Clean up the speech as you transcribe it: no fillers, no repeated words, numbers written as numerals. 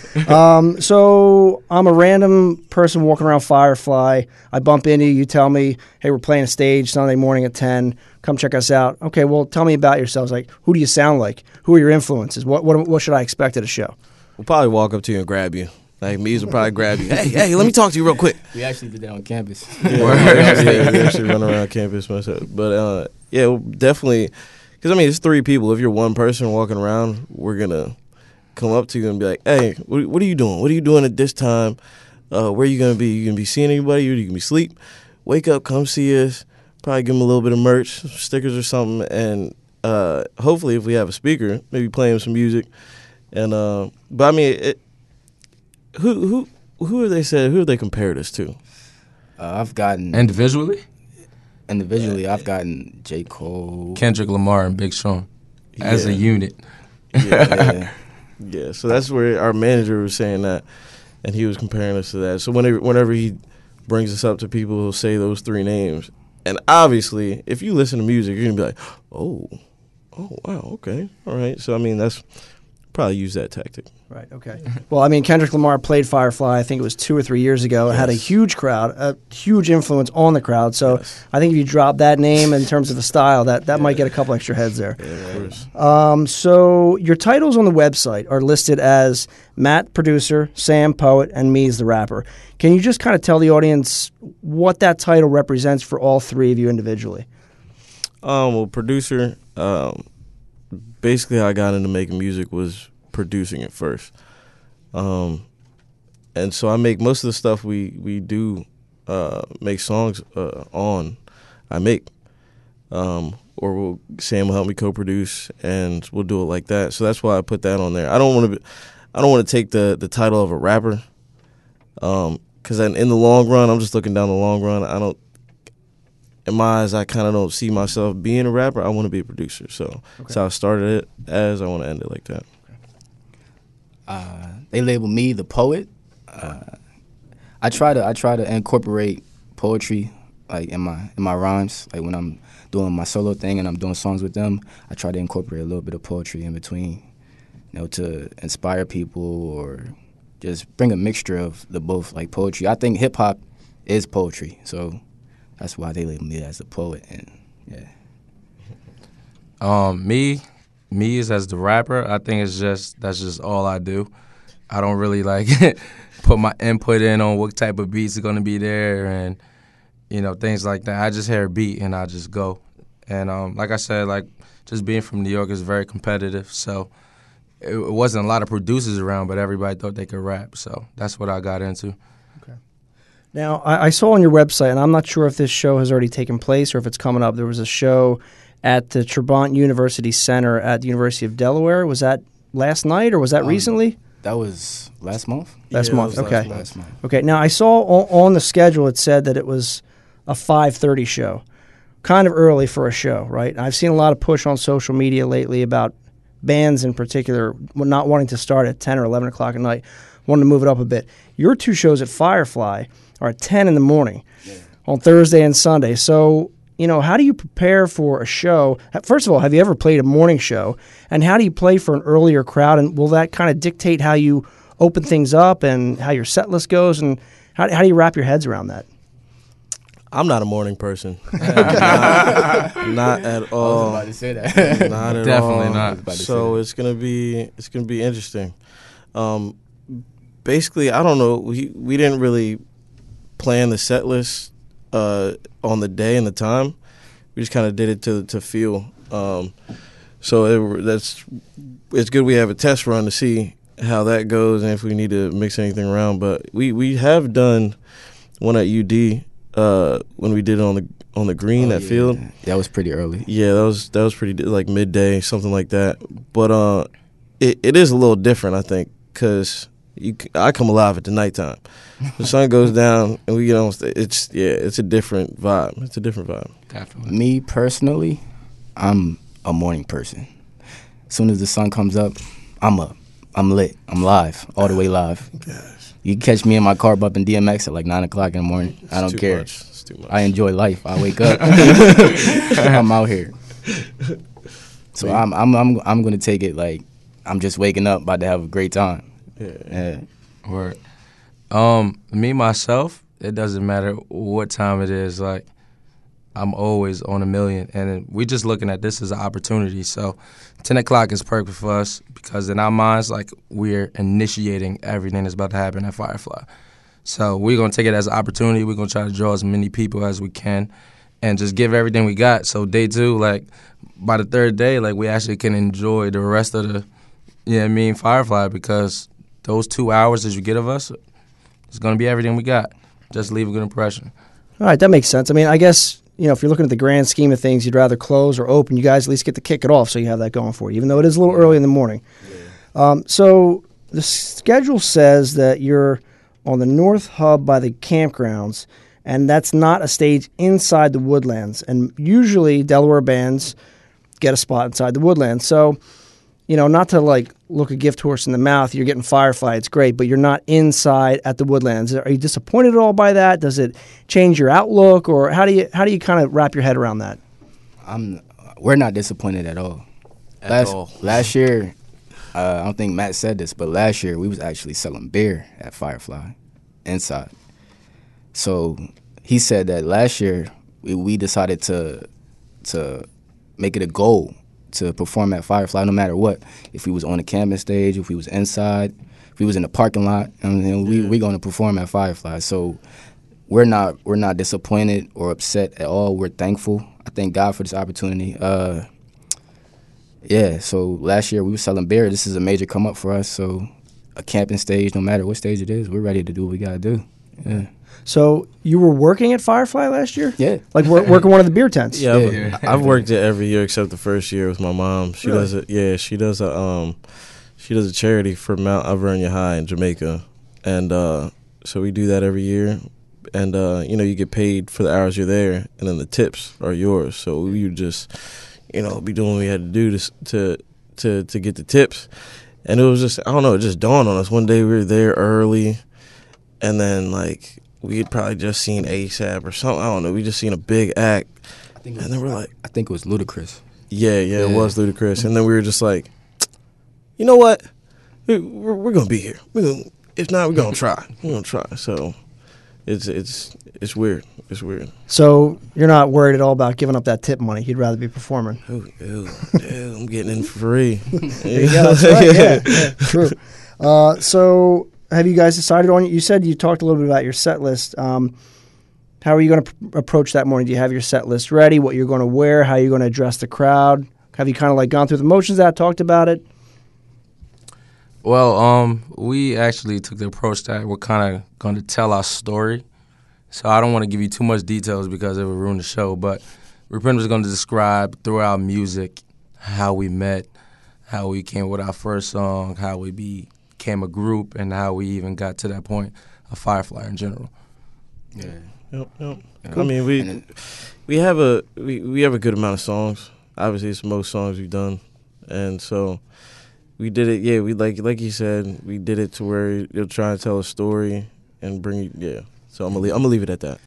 So I'm a random person walking around Firefly. I bump into you. You tell me, hey, we're playing a stage Sunday morning at 10. Come check us out. Okay, well, tell me about yourselves. Like, who do you sound like? Who are your influences? What should I expect at a show? We'll probably walk up to you and grab you. Like, Mees will probably grab you. Hey, let me talk to you real quick. We actually did that on campus. Yeah, we actually run around campus myself. But, yeah, definitely, because, I mean, it's 3 people. If you're one person walking around, we're going to come up to you and be like, hey, what are you doing? What are you doing at this time? Where are you going to be? You going to be seeing anybody? Or you going to be asleep? Wake up, come see us. Probably give them a little bit of merch, some stickers or something. And hopefully if we have a speaker, maybe play them some music. And but, I mean, who have they said? Who have they compared us to? I've gotten individually. I've gotten J. Cole, Kendrick Lamar, and Big Sean as a unit. Yeah. So that's where our manager was saying that, and he was comparing us to that. So whenever he brings us up to people, he'll say those 3 names. And obviously, if you listen to music, you're gonna be like, oh, wow, okay, all right. So I mean, that's probably use that tactic. Right, okay. Well, I mean, Kendrick Lamar played Firefly, I think it was 2 or 3 years ago. It had a huge crowd, a huge influence on the crowd. So I think if you drop that name in terms of the style, that might get a couple extra heads there. Yeah, of course. So your titles on the website are listed as Matt, producer, Sam, poet, and Mees, the rapper. Can you just kind of tell the audience what that title represents for all 3 of you individually? Well, producer, basically how I got into making music was producing it first. And so I make most of the stuff we do make songs on, I make. Or Sam will help me co-produce, and we'll do it like that. So that's why I put that on there. I don't want to take the title of a rapper, because in the long run, I'm just looking down the long run. In my eyes, I kind of don't see myself being a rapper. I want to be a producer. So that's how I started it as. I want to end it like that. They label me the poet. I try to incorporate poetry like in my rhymes. Like when I'm doing my solo thing and I'm doing songs with them, I try to incorporate a little bit of poetry in between, to inspire people or just bring a mixture of the both, like poetry. I think hip hop is poetry, so that's why they label me as a poet. And Me is as the rapper. I think that's just all I do. I don't really like put my input in on what type of beats are gonna be there and things like that. I just hear a beat and I just go. And like I said, like just being from New York is very competitive, so it wasn't a lot of producers around, but everybody thought they could rap. So that's what I got into. Okay. Now I saw on your website, and I'm not sure if this show has already taken place or if it's coming up. There was a show at the Trabant University Center at the University of Delaware. Was that last night or was that recently? That was last month. Last month, okay. Last month. Okay, now I saw on the schedule it said that it was a 5:30 show. Kind of early for a show, right? I've seen a lot of push on social media lately about bands in particular not wanting to start at 10 or 11 o'clock at night, wanting to move it up a bit. Your 2 shows at Firefly are at 10 in the morning on Thursday and Sunday. So, how do you prepare for a show? First of all, have you ever played a morning show? And how do you play for an earlier crowd? And will that kind of dictate how you open things up and how your set list goes? And how do you wrap your heads around that? I'm not a morning person. Not at all. I was about to say that. Not at Definitely all. not. So it's gonna be interesting. Basically, I don't know. We didn't really plan the set list on the day and the time. We just kind of did it to feel. So it's good we have a test run to see how that goes and if we need to mix anything around. But we have done one at UD. When we did it on the green field. That was pretty early. Yeah, that was pretty like midday, something like that. But it is a little different, I think, because I come alive at the nighttime. The sun goes down and we get on stage. It's a different vibe. It's a different vibe. Definitely. Me personally, I'm a morning person. As soon as the sun comes up, I'm up. I'm lit. I'm live, all the way live. Gosh. You can catch me in my car bumping DMX at like 9 o'clock in the morning. I don't care. It's too much. I enjoy life. I wake up. I'm out here. So I'm going to take it like I'm just waking up, about to have a great time. Yeah. Word. Me myself, it doesn't matter what time it is. Like, I'm always on a million, and we just looking at this as an opportunity. So, 10 o'clock is perfect for us because in our minds, like, we're initiating everything that's about to happen at Firefly. So we're gonna take it as an opportunity. We're gonna try to draw as many people as we can, and just give everything we got. So day 2, like, by the 3rd day, like, we actually can enjoy the rest of the, Firefly, because those 2 hours that you get of us, it's gonna be everything we got. Just leave a good impression. All right, that makes sense. I mean, I guess, if you're looking at the grand scheme of things, you'd rather close or open. You guys at least get to kick it off, so you have that going for you, even though it is a little early in the morning. So the schedule says that you're on the North Hub by the campgrounds, and that's not a stage inside the Woodlands. And usually Delaware bands get a spot inside the Woodlands. So, not to like look a gift horse in the mouth, you're getting Firefly, it's great, but you're not inside at the Woodlands. Are you disappointed at all by that? Does it change your outlook, or how do you kind of wrap your head around that? We're not disappointed at all. Last year, I don't think Matt said this, but last year we was actually selling beer at Firefly inside. So he said that last year we decided to make it a goal to perform at Firefly no matter what. If we was on the campus stage, if we was inside, if we was in the parking lot, we going to perform at Firefly. So we're not disappointed or upset at all. We're thankful. I thank God for this opportunity. So last year we were selling beer. This is a major come up for us. So a camping stage, no matter what stage it is, we're ready to do what we got to do. Yeah. So you were working at Firefly last year? Yeah. Like working one of the beer tents? Yeah, I've worked it every year except the first year with my mom. She Really? does it. Yeah, she does a charity for Mount Alvernia High in Jamaica, and so we do that every year. And you get paid for the hours you're there, and then the tips are yours. So we would just, be doing what we had to do to get the tips. And it was just, I don't know, it just dawned on us. One day we were there early, and then like we had probably just seen ASAP or something. I don't know. We just seen a big act, and then we're like, I think it was Ludacris. Yeah, it was Ludacris. And then we were just like, you know what? We're gonna be here. If not, we're gonna try. We're gonna try. So it's weird. It's weird. So you're not worried at all about giving up that tip money. You'd rather be performing. Ew, I'm getting in for free. Yeah, that's right. Yeah, true. So have you guys decided on? You said you talked a little bit about your set list. How are you going to approach that morning? Do you have your set list ready? What you're going to wear? How you're going to address the crowd? Have you kind of like gone through the motions that talked about it? Well, we actually took the approach that we're kind of going to tell our story. So I don't want to give you too much details because it would ruin the show. But we're pretty much going to describe through our music how we met, how we came with our first song, how we became a group, and how we even got to that point of Firefly in general. Yeah. Yep. I mean, we have a good amount of songs. Obviously, it's the most songs we've done, and so we did it. Yeah, we like you said, we did it to where you'll try and tell a story and bring you. Yeah. So I'm gonna leave it at that.